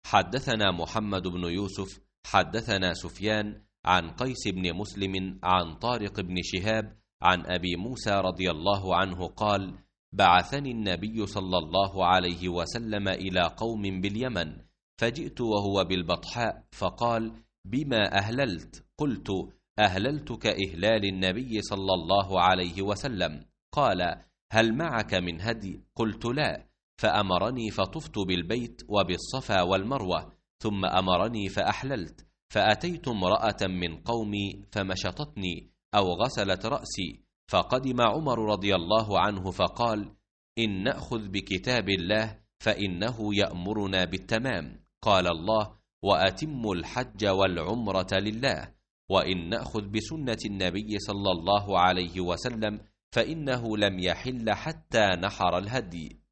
حدثنا محمد بن يوسف حدثنا سفيان عن قيس بن مسلم عن طارق بن شهاب عن أبي موسى رضي الله عنه قال: بعثني النبي صلى الله عليه وسلم إلى قوم باليمن، فجئت وهو بالبطحاء، فقال: بما أهللت؟ قلت: أهللت كإهلال النبي صلى الله عليه وسلم. قال: هل معك من هدي؟ قلت: لا. فأمرني فطفت بالبيت وبالصفا والمروة، ثم أمرني فأحللت، فأتيت امرأة من قومي فمشطتني أو غسلت رأسي، فقدم عمر رضي الله عنه فقال: إن نأخذ بكتاب الله فإنه يأمرنا بالتمام. قال الله: وأتموا الحج والعمرة لله. وإن نأخذ بسنة النبي صلى الله عليه وسلم فإنه لم يحل حتى نحر الهدي.